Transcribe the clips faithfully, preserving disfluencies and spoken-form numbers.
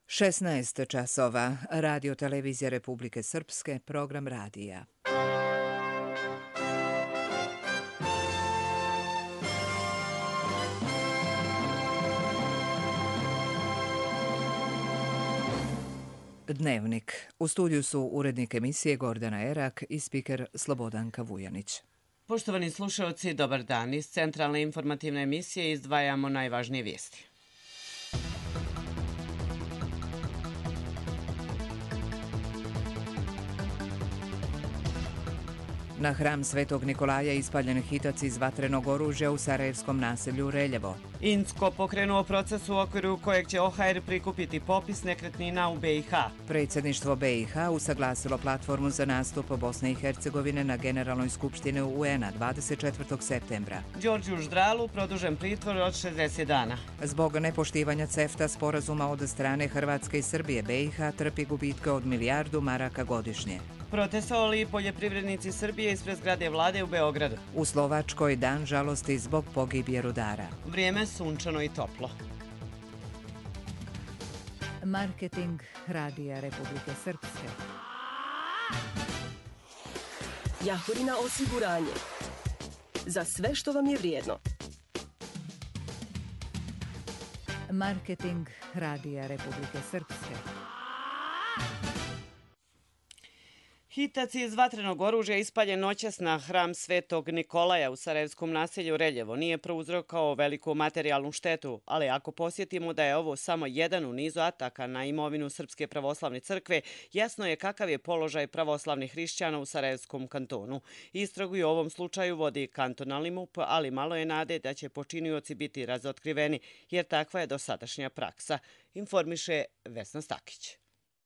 šesnaest časova. Radio televizija Republike Srpske, program radija. Dnevnik. U studiju su urednik emisije Gordana Erak i spiker Slobodanka Vujanić. Poštovani slušalci, dobar dan. Iz centralne informativne emisije izdvajamo najvažnije vijesti. Na hram Svetog Nikolaja ispaljen hitac iz vatrenog oružja u sarajevskom naselju Reljevo. Incko pokrenuo proces u okviru kojeg će O H R prikupiti popis nekretnina u B i H. Predsjedništvo B i H usaglasilo platformu za nastup Bosne i Hercegovine na Generalnoj skupštini U N-a dvadeset četvrtog septembra. Đorđu Ždralu produžen pritvor od šezdeset dana. Zbog nepoštivanja CEFTA sporazuma od strane Hrvatske i Srbije, B i H trpi gubitke od milijardu maraka godišnje. Protestovali poljoprivrednici Srbije ispred zgrade vlade u Beogradu. U Slovačkoj dan žalosti zbog pogibije rudara. Vrijeme sunčano i toplo. Marketing radija Republike Srpske. Jahorina osiguranje. Za sve što vam je vrijedno. Marketing radija Republike Srpske. Hitac iz vatrenog oružja ispaljen noćas na hram Svetog Nikolaja u sarajevskom naselju Reljevo nije prouzrokao veliku materijalnu štetu, ali ako posjetimo da je ovo samo jedan u nizu ataka na imovinu Srpske pravoslavne crkve, jasno je kakav je položaj pravoslavnih hrišćana u sarajevskom kantonu. Istragu i u ovom slučaju vodi kantonalni M U P, ali malo je nade da će počinioci biti razotkriveni, jer takva je dosadašnja praksa, informiše Vesna Stakić.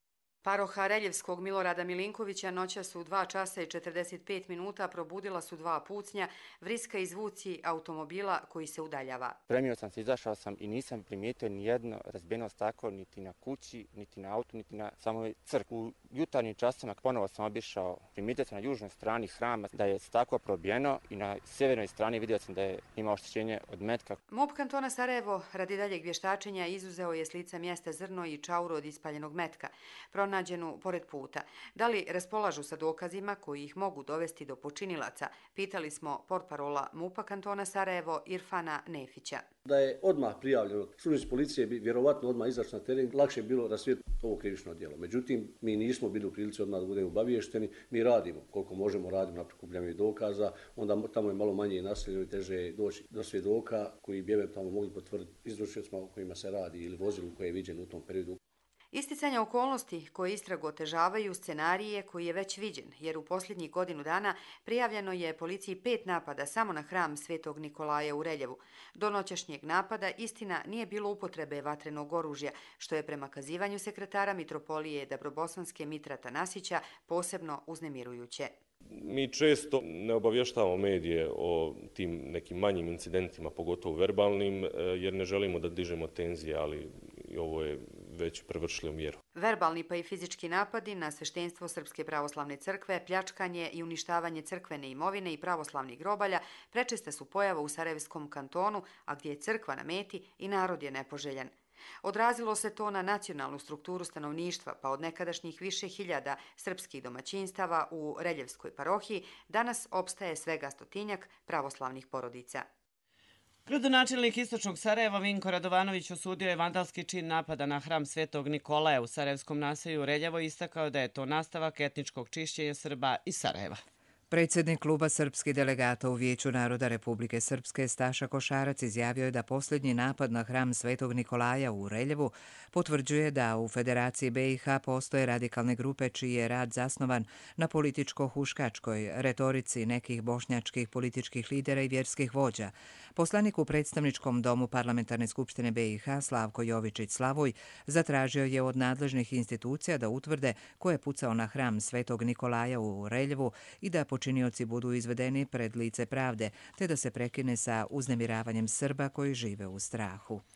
Paroha Reljevskog Milorada Milinkovića noćas u dva časa i četrdeset pet minuta probudila su dva pucnja, vriska i zvuci automobila koji se udaljava. Spremio sam se, izašao sam i nisam primijetio ni jedno razbijeno staklo niti na kući, niti na autu, niti na samoj crkvi. U jutarnjim časima ponovo sam obišao, primijetio sam na južnoj strani hrama da je staklo probijeno i na sjevernoj strani vidio sam da je imao oštećenje od metka. M U P kantona Sarajevo radi daljeg vještačenja izuzeo je s lica mjesta zrno i čauru od ispaljenog metka, pronađenu pored puta. Da li raspolažu sa dokazima koji ih mogu dovesti do počinilaca? Pitali smo portparola M U P kantona Sarajevo Irfana Nefića. Da je odmah prijavljeno, službenici policije bi vjerovatno odmah izašli na teren, lakše je bilo rasvijetliti ovo krivično djelo. Međutim, mi nismo bili u prilici odmah da budemo obaviješteni, mi radimo koliko možemo, radimo na prikupljanju dokaza, onda tamo je malo manje naseljeno i teže je doći do svjedoka koji bi eventualno mogli potvrditi izvršiocima o kojima se radi ili vozilu koje je viđeno u tom periodu. Isticanje okolnosti koje istragu otežavaju scenarije koji je već viđen, jer u posljednjih godinu dana prijavljeno je policiji pet napada samo na hram Svetog Nikolaja u Reljevu. Do noćašnjeg napada, istina, nije bilo upotrebe vatrenog oružja, što je prema kazivanju sekretara Mitropolije Dabrobosanske Mitrata Nasića posebno uznemirujuće. Mi često ne obavještavamo medije o tim nekim manjim incidentima, pogotovo verbalnim, jer ne želimo da dižemo tenzije, ali ovo je već prevršilo mjeru. Verbalni pa i fizički napadi na sveštenstvo Srpske pravoslavne crkve, pljačkanje i uništavanje crkvene imovine i pravoslavnih grobalja prečesta su pojava u Sarajevskom kantonu, a gdje je crkva na meti i narod je nepoželjen. Odrazilo se to na nacionalnu strukturu stanovništva, pa od nekadašnjih više hiljada srpskih domaćinstava u Reljevskoj parohiji danas opstaje svega stotinjak pravoslavnih porodica. Gradonačelnik Istočnog Sarajeva Vinko Radovanović osudio je vandalski čin napada na hram Svetog Nikolaja u sarajevskom naselju Reljevo i istakao da je to nastavak etničkog čišćenja Srba iz Sarajeva. Predsjednik kluba srpskih delegata u Vijeću naroda Republike Srpske Staša Košarac izjavio je da posljednji napad na hram Svetog Nikolaja u Reljevu potvrđuje da u Federaciji B i H postoje radikalne grupe čiji je rad zasnovan na političko-huškačkoj retorici nekih bošnjačkih političkih lidera i vjerskih vođa. Poslanik u predstavničkom domu Parlamentarne skupštine B i H Slavko Jovičić Slavoj zatražio je od nadležnih institucija da utvrde ko je pucao na hram Svetog Nikolaja u Reljevu i da počinioci budu izvedeni pred lice pravde, te da se prekine sa uznemiravanjem Srba koji žive u strahu.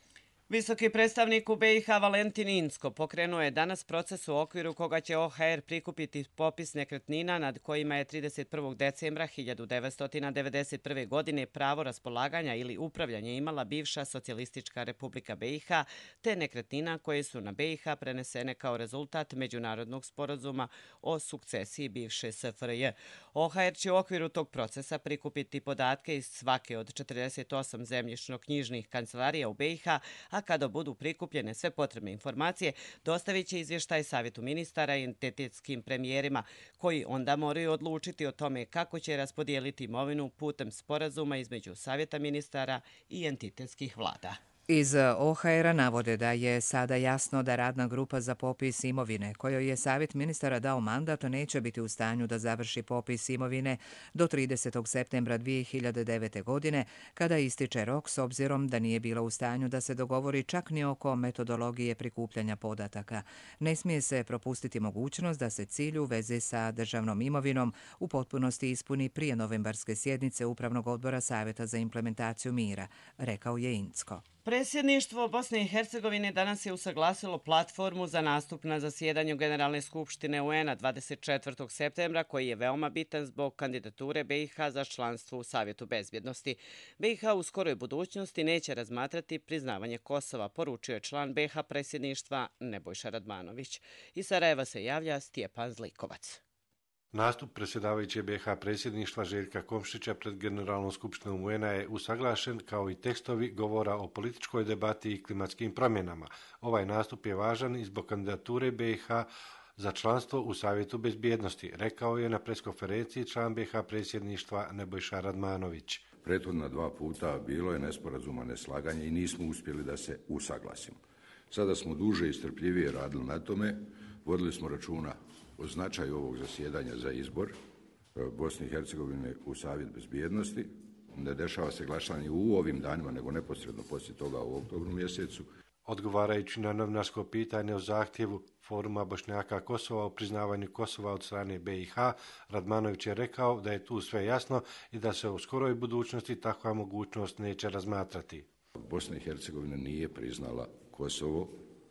Visoki predstavnik u B i H Valentin Incko pokrenuo je danas proces u okviru koga će O H R prikupiti popis nekretnina nad kojima je trideset prvog decembra hiljadu devetsto devedeset prve. godine pravo raspolaganja ili upravljanja imala bivša Socijalistička Republika B i H, te nekretnina koje su na B i H prenesene kao rezultat međunarodnog sporazuma o sukcesiji bivše S F R J. O H R će u okviru tog procesa prikupiti podatke iz svake od četrdeset osam zemljišno-knjižnih kancelarija u B i H, a kada budu prikupljene sve potrebne informacije, dostavit će izvještaj Savjetu ministara i entitetskim premijerima, koji onda moraju odlučiti o tome kako će raspodijeliti imovinu putem sporazuma između Savjeta ministara i entitetskih vlada. Iz O H R-a navode da je sada jasno da radna grupa za popis imovine, kojoj je Savjet ministara dao mandat, neće biti u stanju da završi popis imovine do tridesetog septembra dvije hiljade devete. godine, kada ističe rok, s obzirom da nije bila u stanju da se dogovori čak ni oko metodologije prikupljanja podataka. Ne smije se propustiti mogućnost da se cilj u vezi sa državnom imovinom u potpunosti ispuni prije novembarske sjednice Upravnog odbora Savjeta za implementaciju mira, rekao je Incko. Predsjedništvo Bosne i Hercegovine danas je usaglasilo platformu za nastup na zasjedanju Generalne skupštine U N-a dvadeset četvrtog septembra, koji je veoma bitan zbog kandidature B i H za članstvo u Savjetu bezbjednosti. B i H u skoroj budućnosti neće razmatrati priznavanje Kosova, poručio je član B i H predsjedništva Nebojša Radmanović. Iz Sarajeva se javlja Stjepan Zlikovac. Nastup predsjedavajuće B i H predsjedništva Željka Komšića pred Generalnom skupštinom U N-a je usaglašen kao i tekstovi govora o političkoj debati i klimatskim promjenama. Ovaj nastup je važan i zbog kandidature B i H za članstvo u Savjetu bezbjednosti, rekao je na preskonferenciji član B i H predsjedništva Nebojša Radmanović. Prethodna dva puta bilo je nesporazuma, neslaganje i nismo uspjeli da se usaglasimo. Sada smo duže i strpljivije radili na tome, vodili smo računa o značaju ovog zasjedanja za izbor Bosne i Hercegovine u Savjet bezbjednosti. Ne dešava se glasanje u ovim danima, nego neposredno poslije toga u oktobru mjesecu. Odgovarajući na novinarsko pitanje o zahtjevu Foruma Bošnjaka Kosova o priznavanju Kosova od strane B i H, Radmanović je rekao da je tu sve jasno i da se u skoroj budućnosti takva mogućnost neće razmatrati. Bosna i Hercegovina nije priznala Kosovo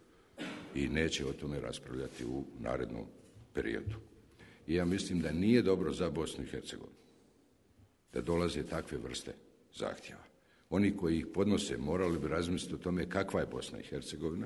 i neće o tome raspravljati u narednom periodu. I ja mislim da nije dobro za Bosnu i Hercegovinu da dolaze takve vrste zahtjeva. Oni koji ih podnose morali bi razmisliti o tome kakva je Bosna i Hercegovina,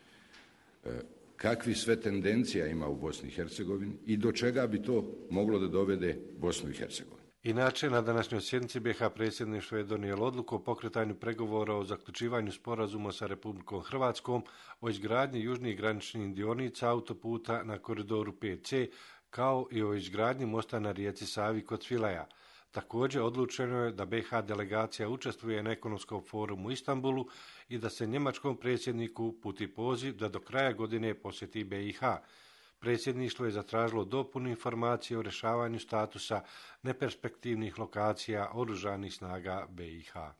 kakvi sve tendencija ima u Bosni i Hercegovini i do čega bi to moglo da dovede Bosnu i Hercegovinu. Inače, na današnjoj sjednici B i H predsjedništvo je donijelo odluku o pokretanju pregovora o zaključivanju sporazuma sa Republikom Hrvatskom o izgradnji južnih graničnih dionica autoputa na koridoru pet C, kao i o izgradnji mosta na rijeci Savi kod Svilaja. Također odlučeno je da B i H delegacija učestvuje na ekonomskom forumu u Istanbulu i da se njemačkom predsjedniku uputi poziv da do kraja godine posjeti B i H. Predsjedništvo je zatražilo dopunu informacije o rješavanju statusa neperspektivnih lokacija oružanih snaga B i H.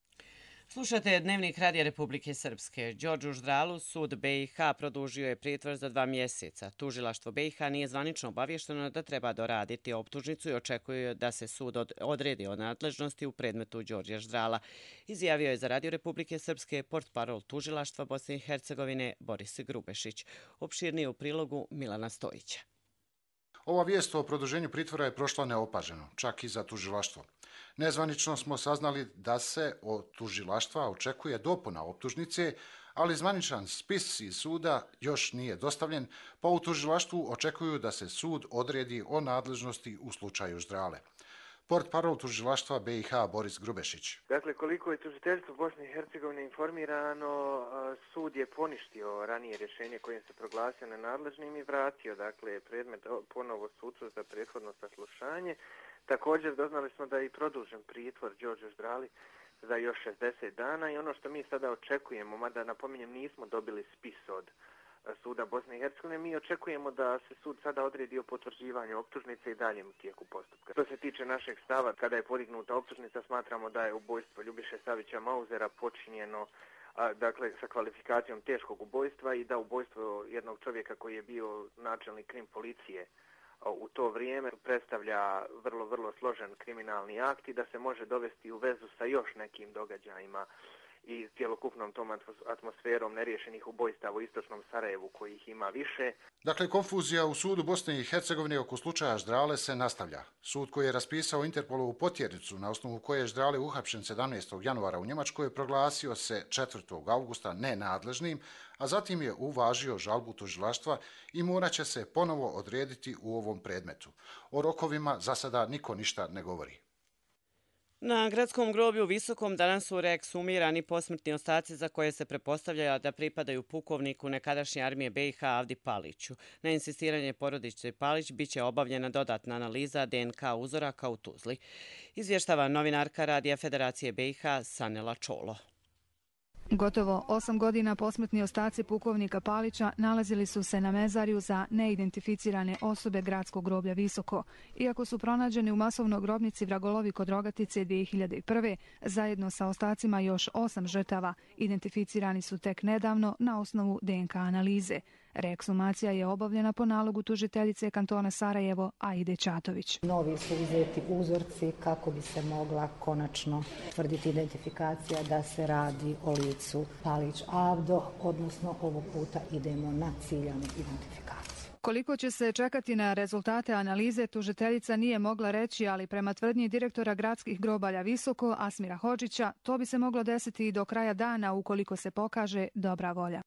Slušate Dnevnik Radija Republike Srpske. Đorđu Ždralu sud B i H produžio je pritvor za dva mjeseca. Tužilaštvo B i H nije zvanično obavješteno da treba doraditi optužnicu i očekuje da se sud od, odredi o nadležnosti u predmetu Đorđa Ždrala. Izjavio je za Radio Republike Srpske portparol Tužilaštva Bosne i Hercegovine Boris Grubešić. Opširnije u prilogu Milana Stojića. Ova vijest o produženju pritvora je prošla neopaženo, čak i za tužilaštvo. Nezvanično smo saznali da se od tužilaštva očekuje dopuna optužnice, ali zvaničan spis iz suda još nije dostavljen, pa u tužilaštvu očekuju da se sud odredi o nadležnosti u slučaju Ždrale. Portparol tužilaštva B i H Boris Grubešić. Dakle, koliko je tužiteljstvo Bosne i Hercegovine informirano, sud je poništio ranije rješenje kojim se proglasio nenadležnim i vratio dakle, predmet ponovo sucu za prethodno saslušanje. Također doznali smo da je i produžen pritvor Đorđu Ždrali za još šezdeset dana i ono što mi sada očekujemo, mada napominjem nismo dobili spis od suda Bosne i Hercegovine, mi očekujemo da se sud sada odredi o potvrđivanju optužnice i daljem u tijeku postupka. Što se tiče našeg stava, kada je podignuta optužnica, smatramo da je ubojstvo Ljubiše Savića Mauzera počinjeno a, dakle, sa kvalifikacijom teškog ubojstva i da ubojstvo jednog čovjeka koji je bio načelnik krim policije u to vrijeme predstavlja vrlo, vrlo složen kriminalni akt i da se može dovesti u vezu sa još nekim događajima i cjelokupnom tom atmosferom neriješenih ubojstava u istočnom Sarajevu kojih ima više. Dakle, konfuzija u sudu Bosne i Hercegovine oko slučaja Ždrale se nastavlja. Sud koji je raspisao Interpolovu potjernicu na osnovu koje je Ždrale uhapšen sedamnaestog januara u Njemačkoj proglasio se četvrtog augusta nenadležnim, a zatim je uvažio žalbu tužilaštva i morat će se ponovo odrediti u ovom predmetu. O rokovima za sada niko ništa ne govori. Na gradskom groblju u Visokom danas su reeksumirani posmrtni ostaci za koje se pretpostavlja da pripadaju pukovniku nekadašnje armije B i H Avdi Paliću. Na insistiranje porodice Palić biće obavljena dodatna analiza D N K uzoraka u Tuzli. Izvještava novinarka Radija Federacije B i H Sanela Čolo. Gotovo osam godina posmrtni ostaci pukovnika Palića nalazili su se na mezarju za neidentificirane osobe gradskog groblja Visoko. Iako su pronađeni u masovnoj grobnici Vragolovi kod Rogatice dvije hiljade prve. zajedno sa ostacima još osam žrtava, identificirani su tek nedavno na osnovu D N K analize. Reeksumacija je obavljena po nalogu tužiteljice kantona Sarajevo, Aide Čatović. Novi su uzeti uzorci kako bi se mogla konačno tvrditi identifikacija da se radi o licu Palić Avdo, odnosno ovog puta idemo na ciljanu identifikaciju. Koliko će se čekati na rezultate analize, tužiteljica nije mogla reći, ali prema tvrdnji direktora gradskih grobalja Visoko, Asmira Hodžića, to bi se moglo desiti i do kraja dana ukoliko se pokaže dobra volja.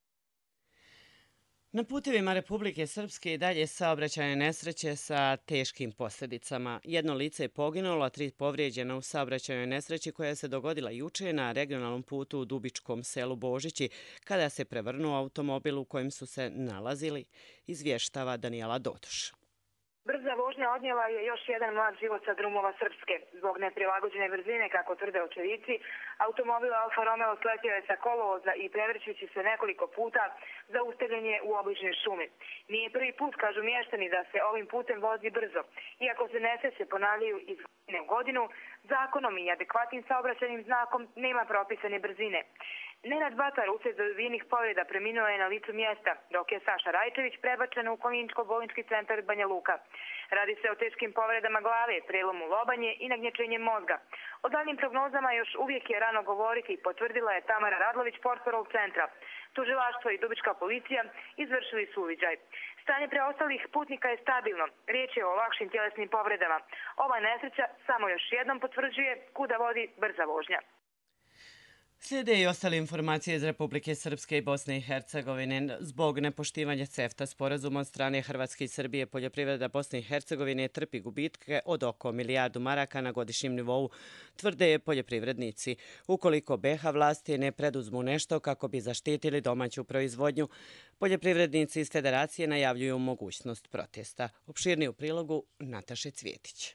Na putevima Republike Srpske i dalje saobraćajne nesreće sa teškim posljedicama. Jedno lice je poginulo, a tri povrijeđena u saobraćajnoj nesreći koja se dogodila juče na regionalnom putu u Dubičkom selu Božići, kada se prevrnuo automobil u kojem su se nalazili, izvještava Danijela Dotoš. Brza vožnja odnijela je još jedan mlad život sa drumova Srpske. Zbog neprilagođene brzine, kako tvrde očevici, automobil Alfa Romeo sletio je sa kolovoza i prevrćući se nekoliko puta zaustavljen je u obližnjoj šumi. Nije prvi put, kažu mještani, da se ovim putem vozi brzo. Iako se nesreće ponavljaju iz godine u godinu, zakonom i adekvatnim saobraćajnim znakom nema propisane brzine. Nenad Batar, uslijed dobijenih povreda, preminuo je na licu mjesta, dok je Saša Rajčević prebačen u kliničko-bolnički centar Banja Luka. Radi se o teškim povredama glave, prelomu lobanje i nagnječenjem mozga. O daljnim prognozama još uvijek je rano govoriti, potvrdila je Tamara Radlović, portparol centra. Tužilaštvo i Dubička policija izvršili su uviđaj. Stanje preostalih putnika je stabilno. Riječ je o lakšim tjelesnim povredama. Ova nesreća samo još jednom potvrđuje kuda vodi brza vožnja. Slijede i ostale informacije iz Republike Srpske i Bosne i Hercegovine. Zbog nepoštivanja CEFTA sporazuma od strane Hrvatske i Srbije, poljoprivreda Bosne i Hercegovine trpi gubitke od oko milijardu maraka na godišnjem nivou, tvrde poljoprivrednici. Ukoliko B i H vlasti ne preduzmu nešto kako bi zaštitili domaću proizvodnju, poljoprivrednici iz Federacije najavljuju mogućnost protesta. Opširniji u prilogu Nataše Cvjetić.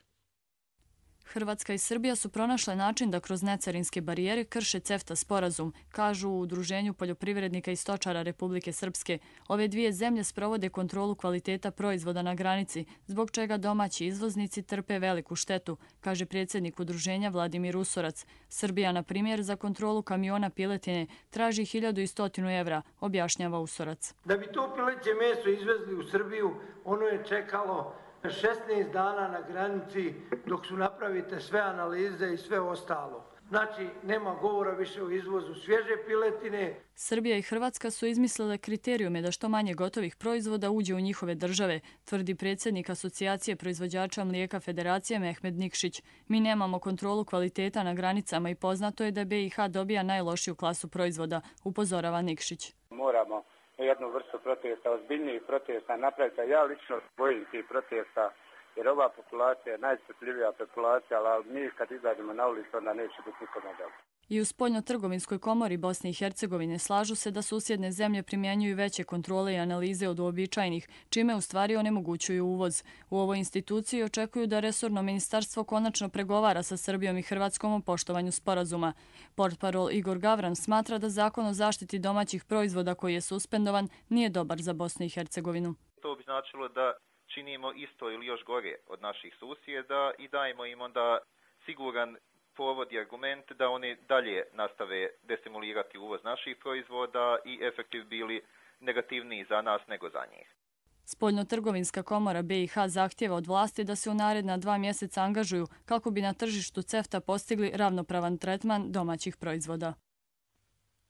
Hrvatska i Srbija su pronašle način da kroz necarinske barijere krše CEFTA sporazum, kažu u Udruženju poljoprivrednika i stočara Republike Srpske. Ove dvije zemlje sprovode kontrolu kvaliteta proizvoda na granici, zbog čega domaći izvoznici trpe veliku štetu, kaže predsjednik udruženja Vladimir Usorac. Srbija, na primjer, za kontrolu kamiona piletine traži hiljadu sto evra, objašnjava Usorac. Da bi to pileće meso izvezli u Srbiju, ono je čekalo šesnaest dana na granici dok su napravite sve analize i sve ostalo. Znači, nema govora više o izvozu svježe piletine. Srbija i Hrvatska su izmislile kriterijume da što manje gotovih proizvoda uđe u njihove države, tvrdi predsjednik Asocijacije proizvođača mlijeka Federacije Mehmed Nikšić. Mi nemamo kontrolu kvaliteta na granicama i poznato je da B i H dobija najlošiju klasu proizvoda, upozorava Nikšić. Moramo jednu vrstu protesta, ozbiljnijih protesta napraviti. Ja lično bojim tih protesta jer ova populacija je najstrpljivija populacija, ali mi kad izađemo na ulicu onda neće biti nikome dobro. I u Spoljno-trgovinskoj komori Bosne i Hercegovine slažu se da susjedne zemlje primjenjuju veće kontrole i analize od uobičajenih, čime u stvari onemogućuju uvoz. U ovoj instituciji očekuju da resorno ministarstvo konačno pregovara sa Srbijom i Hrvatskom o poštovanju sporazuma. Portparol Igor Gavran smatra da zakon o zaštiti domaćih proizvoda koji je suspendovan nije dobar za Bosnu i Hercegovinu. To bi značilo da činimo isto ili još gore od naših susjeda i dajemo im onda siguran povod i argument da oni dalje nastave destimulirati uvoz naših proizvoda i efektiv bili negativniji za nas nego za njih. Spoljno-trgovinska komora B i H zahtjeva od vlasti da se u naredna dva mjeseca angažuju kako bi na tržištu CEFTA postigli ravnopravan tretman domaćih proizvoda.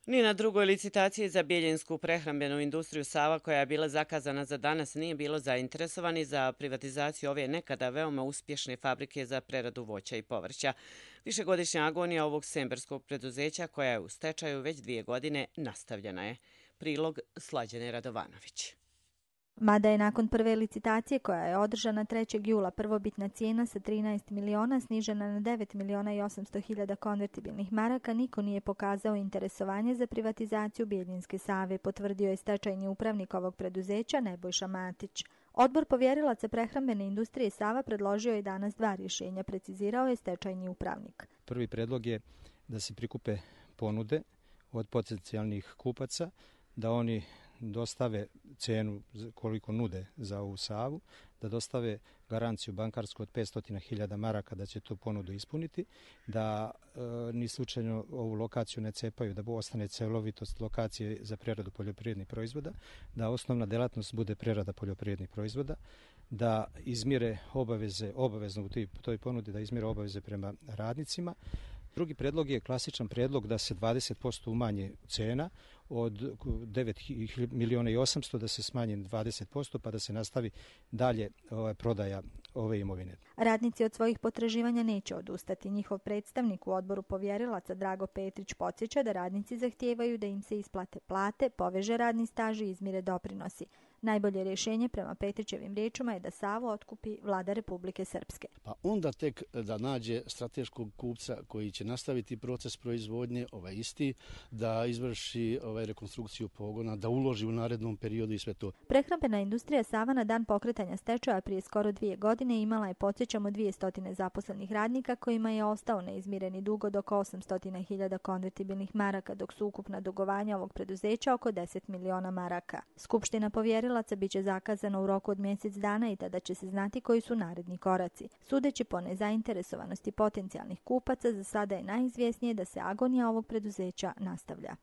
Ni na drugoj licitaciji za bijeljensku prehrambenu industriju Sava, koja je bila zakazana za danas, nije bilo zainteresovani za privatizaciju ove nekada veoma uspješne fabrike za preradu voća i povrća. Višegodišnja agonija ovog semberskog preduzeća, koja je u stečaju već dvije godine, nastavljena je. Prilog Slađane Radovanović. Mada je nakon prve licitacije koja je održana trećeg jula prvobitna cijena sa trinaest miliona snižena na devet miliona i osamsto hiljada konvertibilnih maraka, niko nije pokazao interesovanje za privatizaciju Bijeljinske Save, potvrdio je stečajni upravnik ovog preduzeća Nebojša Matić. Odbor povjerilaca prehrambene industrije Sava predložio je danas dva rješenja, precizirao je stečajni upravnik. Prvi predlog je da se prikupe ponude od potencijalnih kupaca, da oni dostave cenu koliko nude za ovu Savu, da dostave garanciju bankarsku od petsto hiljada maraka da će tu ponudu ispuniti, da e, ni slučajno ovu lokaciju ne cepaju, da ostane celovitost lokacije za preradu poljoprivrednih proizvoda, da osnovna delatnost bude prerada poljoprivrednih proizvoda, da izmire obaveze, obavezno u toj ponudi da izmire obaveze prema radnicima. Drugi predlog je klasičan predlog da se dvadeset posto umanje cena od devet miliona i osamsto da se smanji dvadeset posto pa da se nastavi dalje ova prodaja ove imovine. Radnici od svojih potraživanja neće odustati. Njihov predstavnik u odboru povjerilaca Drago Petrić podsjeća da radnici zahtijevaju da im se isplate plate, poveže radni staž i izmire doprinosi. Najbolje rješenje prema Petrićevim riječima je da Savu otkupi vlada Republike Srpske. Pa onda tek da nađe strateškog kupca koji će nastaviti proces proizvodnje, ovaj isti, da izvrši ovaj rekonstrukciju pogona, da uloži u narednom periodu i sve to. Prehrambena industrija Sava na dan pokretanja stečaja prije skoro dvije godine imala je, podsjećamo, dvije stotine zaposlenih radnika kojima je ostao neizmireni dug od oko osamsto hiljada konvertibilnih maraka, dok su ukupna dugovanja ovog preduzeća oko deset miliona maraka. Skupština povjerila biće zakazano u roku od mjesec dana i tada će se znati koji su naredni koraci. Sudeći po nezainteresovanosti potencijalnih kupaca, za sada je najizvjesnije da se agonija ovog preduzeća nastavlja.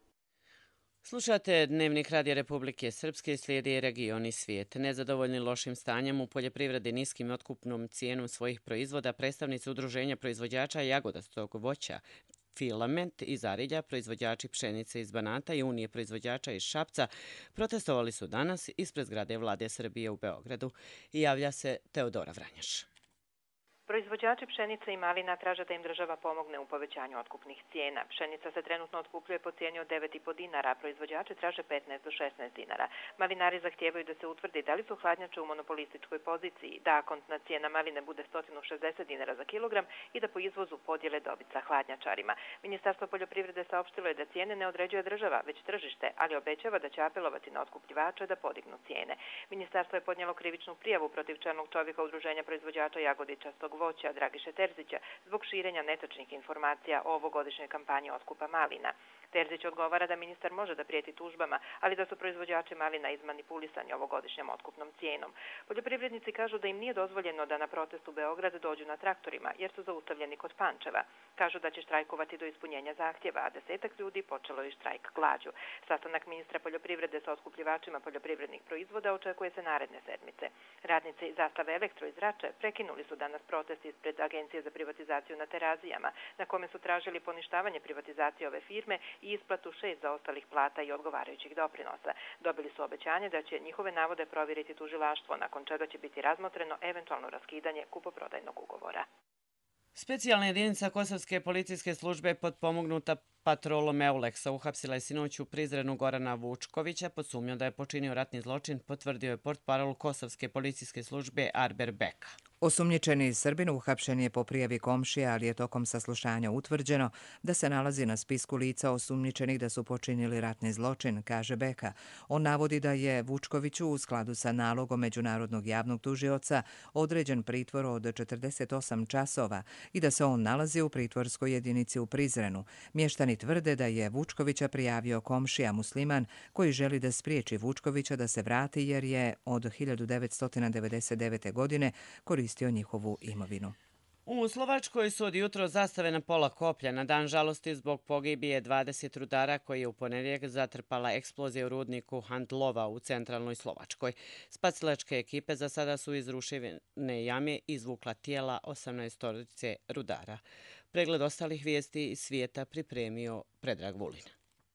Slušate Dnevnik Radija Republike Srpske, slijedi region i svijet. Nezadovoljni lošim stanjem u poljoprivredi, niskim i otkupnom cijenom svojih proizvoda, predstavnici Udruženja proizvođača jagodastog voća Filament iz Arilja, proizvođači pšenice iz Banata i Unije proizvođača iz Šapca protestovali su danas ispred zgrade Vlade Srbije u Beogradu. I javlja se Teodora Vranjaš. Proizvođači pšenice i malina traže da im država pomogne u povećanju otkupnih cijena. Pšenica se trenutno otkupljuje po cijeni od devet i po dinara, a proizvođači traže petnaest do šesnaest dinara. Malinari zahtijevaju da se utvrdi da li su hladnjače u monopolističkoj poziciji, da kontna cijena maline bude sto šezdeset dinara za kilogram i da po izvozu podjele dobit sa hladnjačarima. Ministarstvo poljoprivrede saopštilo je da cijene ne određuje država, već tržište, ali obećava da će apelovati na otkupljivače da podignu cijene. Ministarstvo je podnijelo krivičnu prijavu protiv čelnog čovjeka Udruženja proizvođača jagodičastog voća Dragiše Terzića zbog širenja netačnih informacija o ovogodišnjoj kampanji otkupa malina. Terzić odgovara da ministar može da prijeti tužbama, ali da su proizvođači malina izmanipulisani ovogodišnjom otkupnom cijenom. Poljoprivrednici kažu da im nije dozvoljeno da na protest u Beograd dođu na traktorima, jer su zaustavljeni kod Pančeva. Kažu da će štrajkovati do ispunjenja zahtjeva, a desetak ljudi počelo je štrajk glađu. Sastanak ministra poljoprivrede sa otkupljivačima poljoprivrednih proizvoda očekuje se naredne sedmice. Radnici Zastave Elektro iz Rače prekinuli su danas protest ispred Agencije za privatizaciju na Terazijama, na kome su tražili poništavanje privatizacije ove firme i isplatu šest zaostalih plata i odgovarajućih doprinosa. Dobili su obećanje da će njihove navode provjeriti tužilaštvo, nakon čega će biti razmotreno eventualno raskidanje kupoprodajnog ugovora. Specijalna jedinica Kosovske policijske službe potpomognuta patrolom Euleksa uhapsila je sinoć u Prizrenu Gorana Vučkovića pod sumnjom da je počinio ratni zločin, potvrdio je portparol Kosovske policijske službe Arber Beka. Osumnjičeni Srbin uhapšen je po prijavi komšije, ali je tokom saslušanja utvrđeno da se nalazi na spisku lica osumnjičenih da su počinili ratni zločin, kaže Beka. On navodi da je Vučkoviću u skladu sa nalogom Međunarodnog javnog tužioca određen pritvor od četrdeset osam časova i da se on nalazi u pritvorskoj jedinici u Prizrenu. Mještani tvrde da je Vučkovića prijavio komšija musliman koji želi da spriječi Vučkovića da se vrati jer je od hiljadu devetsto devedeset devete. godine koristio njihovu imovinu. U Slovačkoj su od jutro zastave na pola koplja na dan žalosti zbog pogibije dvadeset rudara koji je u ponedjeljak zatrpala eksplozija u rudniku Handlova u centralnoj Slovačkoj. Spasilačke ekipe za sada su iz ruševine jame izvukla tijela osamnaestorice rudara. Pregled ostalih vijesti iz svijeta pripremio Predrag Vulin.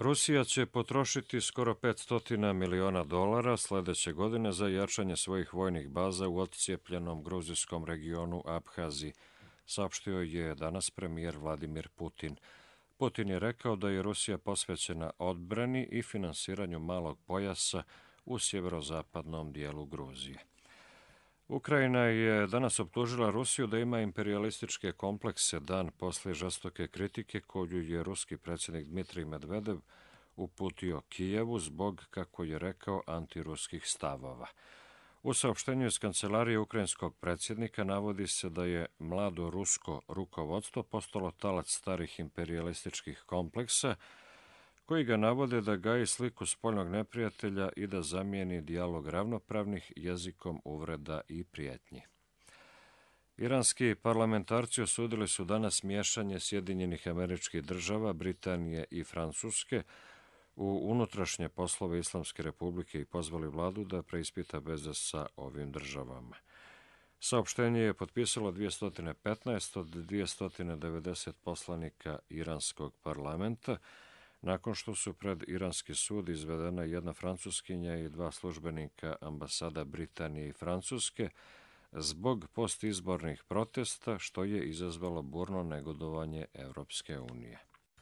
Rusija će potrošiti skoro petsto miliona dolara sledeće godine za jačanje svojih vojnih baza u odcijepljenom gruzijskom regionu Abhaziji, saopštio je danas premijer Vladimir Putin. Putin je rekao da je Rusija posvećena odbrani i finansiranju malog pojasa u sjeverozapadnom dijelu Gruzije. Ukrajina je danas optužila Rusiju da ima imperialističke komplekse dan posle žestoke kritike koju je ruski predsjednik Dmitrij Medvedev uputio Kijevu zbog, kako je rekao, antiruskih stavova. U saopštenju iz kancelarije ukrajinskog predsjednika navodi se da je mlado rusko rukovodstvo postalo talac starih imperialističkih kompleksa, koji ga navode da gaji sliku spoljnog neprijatelja i da zamijeni dijalog ravnopravnih jezikom uvreda i prijetnji. Iranski parlamentarci osudili su danas miješanje Sjedinjenih Američkih Država, Britanije i Francuske u unutrašnje poslove Islamske Republike i pozvali vladu da preispita veze sa ovim državama. Saopštenje je potpisalo dvjesto petnaest od dvjesto devedeset poslanika iranskog parlamenta, nakon što su pred iranski sud izvedena jedna francuskinja i dva službenika ambasada Britanije i Francuske zbog postizbornih protesta, što je izazvalo burno negodovanje Evropske unije.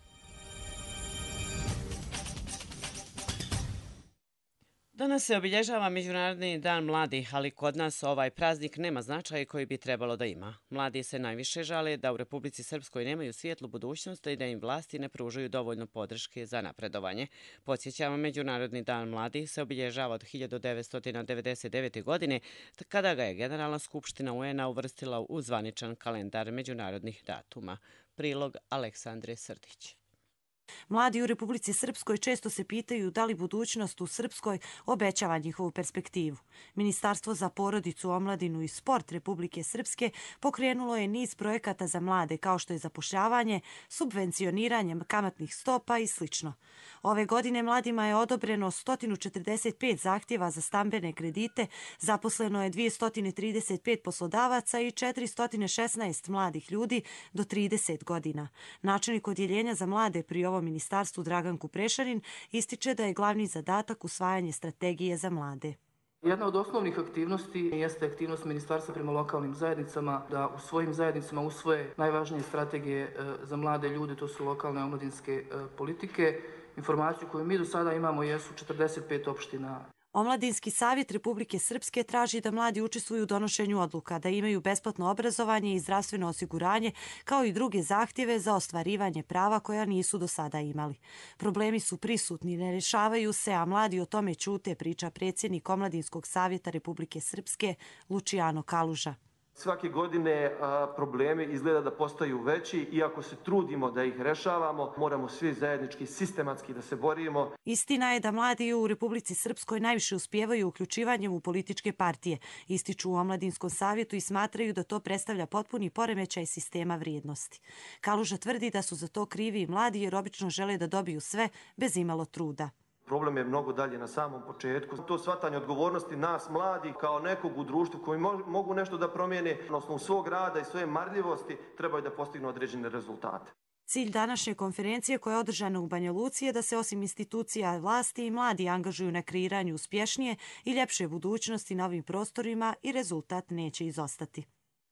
Danas se obilježava Međunarodni dan mladih, ali kod nas ovaj praznik nema značaj koji bi trebalo da ima. Mladi se najviše žale da u Republici Srpskoj nemaju svijetlu budućnost i da im vlasti ne pružaju dovoljno podrške za napredovanje. Podsjećamo, Međunarodni dan mladih se obilježava od hiljadu devetsto devedeset devete. godine, kada ga je Generalna skupština U N A uvrstila u zvaničan kalendar međunarodnih datuma. Prilog Aleksandre Srdić. Mladi u Republici Srpskoj često se pitaju da li budućnost u Srpskoj obećava njihovu perspektivu. Ministarstvo za porodicu, omladinu i sport Republike Srpske pokrenulo je niz projekata za mlade, kao što je zapošljavanje, subvencioniranje kamatnih stopa i sl. Ove godine mladima je odobreno sto četrdeset pet zahtjeva za stambene kredite, zaposleno je dvjesto trideset pet poslodavaca i četiristo šesnaest mladih ljudi do trideset godina. Načelnik odjeljenja za mlade pri ovom ministarstvu Dragan Kuprešanin ističe da je glavni zadatak usvajanje strategije za mlade. Jedna od osnovnih aktivnosti jeste aktivnost ministarstva prema lokalnim zajednicama da u svojim zajednicama usvoje najvažnije strategije za mlade ljude, to su lokalne omladinske politike. Informaciju koju mi do sada imamo jesu četrdeset pet opština. Omladinski savjet Republike Srpske traži da mladi učestvuju u donošenju odluka, da imaju besplatno obrazovanje i zdravstveno osiguranje, kao i druge zahtjeve za ostvarivanje prava koja nisu do sada imali. Problemi su prisutni, ne rješavaju se, a mladi o tome ćute, priča predsjednik Omladinskog savjeta Republike Srpske Lučijano Kaluža. Svake godine problemi izgleda da postaju veći, iako se trudimo da ih rešavamo, moramo svi zajednički sistematski da se borimo. Istina je da mladi u Republici Srpskoj najviše uspijevaju uključivanjem u političke partije, ističu u Omladinskom savjetu i smatraju da to predstavlja potpuni poremećaj sistema vrijednosti. Kaluža tvrdi da su za to krivi i mladi jer obično žele da dobiju sve bez imalo truda. Problem je mnogo dalje na samom početku. To shvatanje odgovornosti nas mladih kao nekog u društvu koji mogu nešto da promijene na osnovu svog rada i svoje marljivosti trebaju da postignu određene rezultate. Cilj današnje konferencije koja je održana u Banja Luci je da se osim institucija vlasti i mladi angažuju na kreiranju uspješnije i ljepše budućnosti na ovim prostorima i rezultat neće izostati.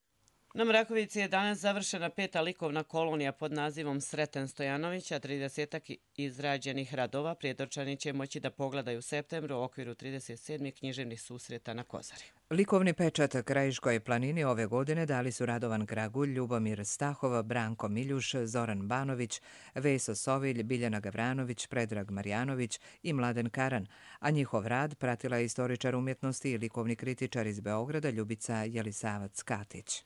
Na Mrakovici je danas završena peta likovna kolonija pod nazivom Sreten Stojanovića. tridesetak izrađenih radova predočani će moći da pogledaju u septembru u okviru trideset sedmih književnih susreta na Kozari. Likovni pečat Krajiškoj planini ove godine dali su Radovan Kragulj, Ljubomir Stahov, Branko Miljuš, Zoran Banović, Veso Sovilj, Biljana Gavranović, Predrag Marjanović i Mladen Karan, a njihov rad pratila je istoričar umjetnosti i likovni kritičar iz Beograda Ljubica Jelisavac-Katić.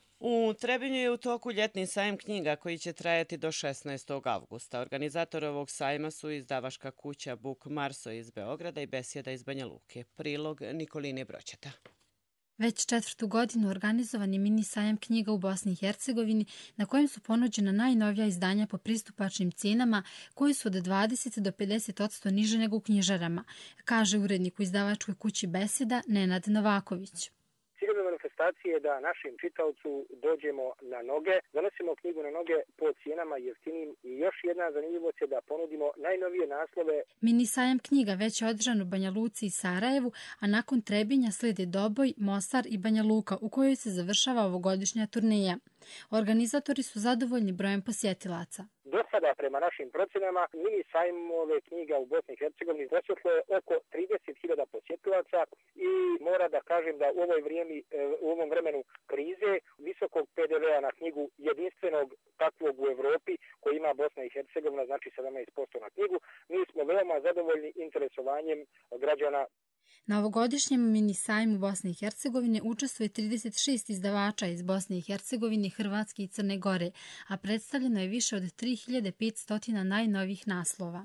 U Trebinju je u toku ljetni sajam knjiga koji će trajati do šesnaestog avgusta. Organizator ovog sajma su izdavačka kuća Buk Marso iz Beograda i Besjeda iz Banja Luke. Prilog Nikoline Broćeta. Već četvrtu godinu organizovan je mini sajam knjiga u Bosni i Hercegovini na kojem su ponuđena najnovija izdanja po pristupačnim cijenama koji su od dvadeset do pedeset posto niže nego u knjižarama, kaže urednik u izdavačkoj kući Besjeda Nenad Novaković. manifestacije da našim čitaocu dođemo na noge, donosimo knjigu na noge po cijenama jeftinim i još jedna zanimljivost je da ponudimo najnovije naslove. Mini sajam knjiga već je održan u Banja Luci i Sarajevu, a nakon Trebinja slijede Doboj, Mostar i Banja Luka u kojoj se završava ovogodišnja turneja. Organizatori su zadovoljni brojem posjetilaca. Do sada, prema našim procenama, mini sajmove knjiga u Bosni i Hercegovini posjetilo je oko trideset hiljada posjetilaca i mora da kažem da u ovoj vrijemi, u ovom vremenu krize, visokog P D V-a na knjigu jedinstvenog takvog u Evropi koji ima Bosna i Hercegovina, znači sedamnaest posto na knjigu, mi smo veoma zadovoljni interesovanjem građana. Na ovogodišnjem mini sajmu Bosne i Hercegovine učestvuje trideset šest izdavača iz Bosne i Hercegovine, Hrvatske i Crne Gore, a predstavljeno je više od tri hiljade petsto najnovijih naslova.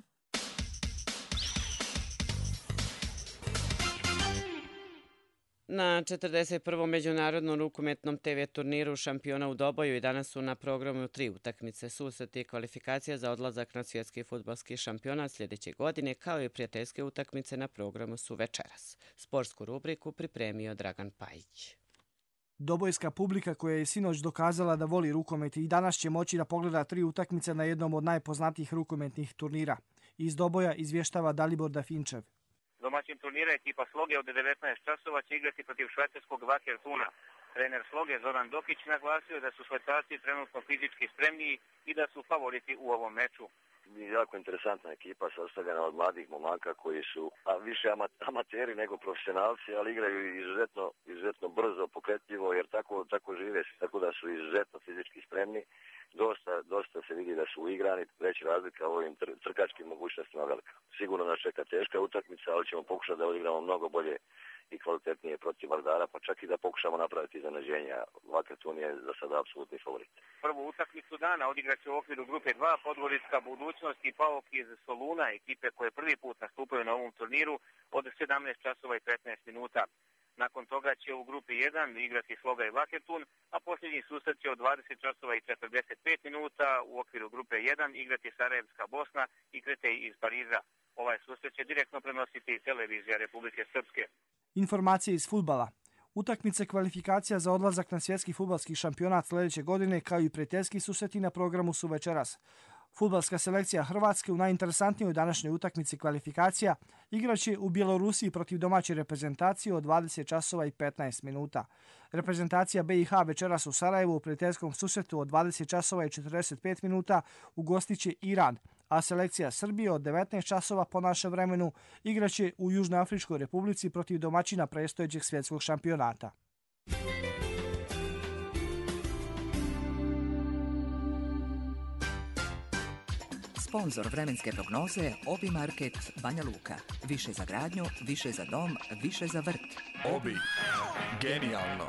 Na četrdeset prvom međunarodnom rukometnom te ve turniru šampiona u Doboju i danas su na programu tri utakmice, susreti i kvalifikacija za odlazak na svjetski fudbalski šampionat sljedeće godine, kao i prijateljske utakmice na programu su večeras. Sportsku rubriku pripremio Dragan Pajić. Dobojska publika koja je sinoć dokazala da voli rukomet i danas će moći da pogleda tri utakmice na jednom od najpoznatijih rukometnih turnira. Iz Doboja izvještava Dalibor Dafinčev. Domaćin turnira ekipa Sloge od devetnaest časova će igrati protiv švajcarskog Vakertuna. Trener Sloge Zoran Dokić naglasio da su Švajcarci trenutno fizički spremniji i da su favoriti u ovom meču. Jako interesantna ekipa sastavljena od mladih momaka koji su a više amateri nego profesionalci, ali igraju izuzetno, izuzetno brzo, pokretljivo jer tako, tako žive, tako da su izuzetno fizički spremni. Dosta, dosta se vidi da su uigrani, već razlika u ovim tr trkačkim mogućnostima velika. Sigurno nas čeka teška utakmica, ali ćemo pokušati da odigramo mnogo bolje i kvalitetnije protiv Vardara, pa čak i da pokušamo napraviti iznenađenja. Vakertun je za sada apsolutni favorit. Prvu utakmicu dana odigrat će u okviru grupe dva Podgorička budućnost i Paok iz Soluna, ekipe koje prvi put nastupaju na ovom turniru od sedamnaest časova i petnaest minuta. Nakon toga će u grupi jedan igrati Sloga i Vakertun, a posljednji susret će od dvadeset časova i četrdeset pet minuta u okviru grupe jedan igrati Sarajevska Bosna i Kretej iz Pariza. Ovaj susret će direktno prenositi televizija Republike Srpske. Informacije iz fudbala. Utakmice kvalifikacija za odlazak na svjetski fudbalski šampionat sljedeće godine kao i prijateljski susreti na programu su večeras. Fudbalska selekcija Hrvatske u najinteresantnijoj današnjoj utakmici kvalifikacija igraće u Bjelorusiji protiv domaće reprezentacije od dvadeset časova i petnaest minuta. Reprezentacija be i ha večeras u Sarajevu u prijateljskom susretu od dvadeset časova i četrdeset pet minuta ugostiće Iran, a selekcija Srbije od devetnaest časova po našem vremenu igraće u Južnoafričkoj republici protiv domaćina predstojećeg svjetskog šampionata. Sponzor vremenske prognoze Obi Market Banja Luka. Više za gradnju, više za dom, više za vrt. Obi. Genijalno.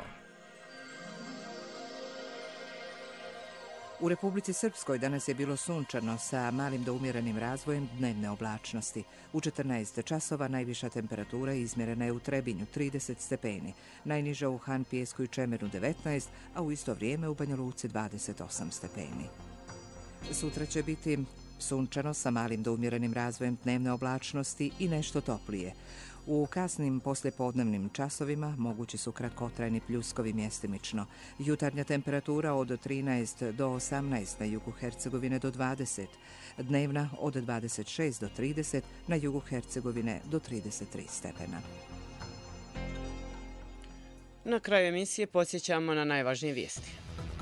U Republici Srpskoj danas je bilo sunčano sa malim do umjerenim razvojem dnevne oblačnosti. U četrnaest časova najviša temperatura izmjerena je u Trebinju trideset stepeni, najniža u Han Pijesku i Čemeru devetnaest, a u isto vrijeme u Banja Luci dvadeset osam stepeni. Sutra će biti sunčano sa malim do umjerenim razvojem dnevne oblačnosti i nešto toplije. U kasnim poslijepodnevnim časovima mogući su kratkotrajni pljuskovi mjestimično. Jutarnja temperatura od trinaest do osamnaest, na jugu Hercegovine do dvadeset, dnevna od dvadeset šest do trideset, na jugu Hercegovine do trideset tri stepena. Na kraju emisije podsjećamo na najvažnije vijesti.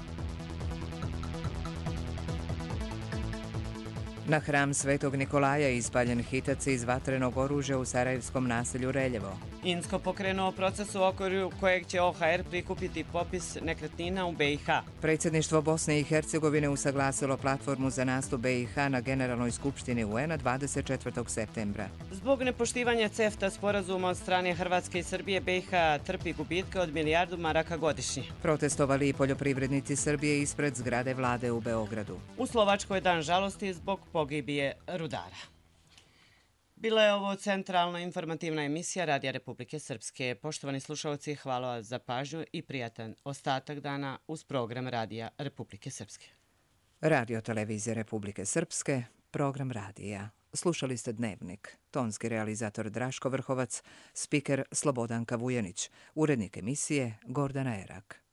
Na hram Svetog Nikolaja ispaljen hitac iz vatrenog oružja u sarajevskom naselju Reljevo. Insko pokrenuo proces u okviru kojeg će o ha er prikupiti popis nekretnina u be i ha. Predsjedništvo Bosne i Hercegovine usaglasilo platformu za nastup be i ha na Generalnoj skupštini u en a dvadeset četvrtog septembra. Zbog nepoštivanja CEFTA sporazuma od strane Hrvatske i Srbije, be i ha trpi gubitke od milijardu maraka godišnje. Protestovali i poljoprivrednici Srbije ispred zgrade vlade u Beogradu. U Slovačkoj dan žalosti zbog pogibije rudara. Bila je ovo centralna informativna emisija Radija Republike Srpske. Poštovani slušalci, hvala za pažnju i prijatan ostatak dana uz program Radija Republike Srpske. Radio televizije Republike Srpske, program radija Slušali ste Dnevnik. Tonski realizator Draško Vrhovac, spiker Slobodanka Vujanić, urednik emisije Gordana Erak.